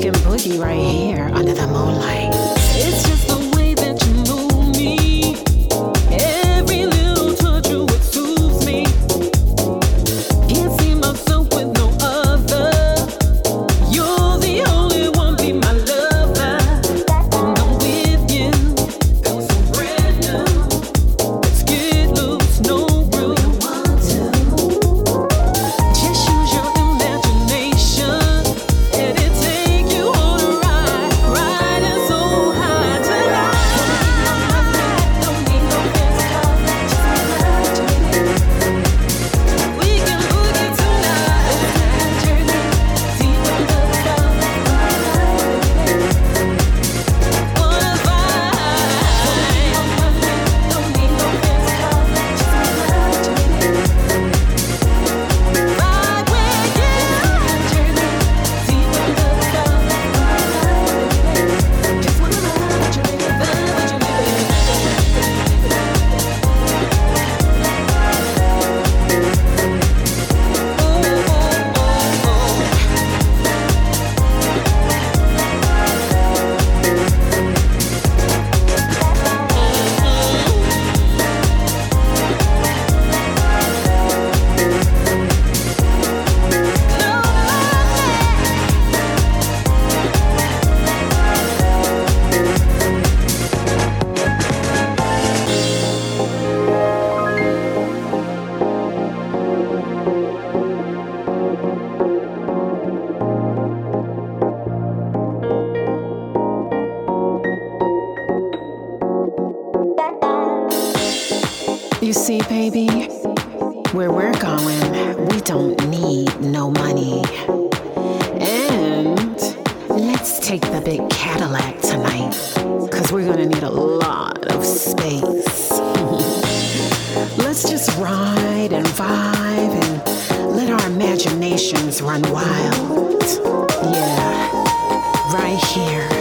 can boogie right here under the moonlight. It's just the way that you move me. Every little touch of what soothes me. Can't see myself with no other. You're the only one, be my lover. When I'm with you, feels so brand new. Let's get loose, no rules. Just use your imagination. Let it take you on a ride, riding so high tonight. Don't need no physical, just imagination. We can boogie tonight. Journey deep under the stars. Wanna vibe. Don't need no physical, just imagination. Ride with you. Journey deep under the stars. Just wanna ride you, baby, ride you, You see, baby, where we're going, we don't need no money. And let's take the big Cadillac tonight, cause we're gonna need a lot of space. Let's just ride and vibe and let our imaginations run wild. Yeah, right here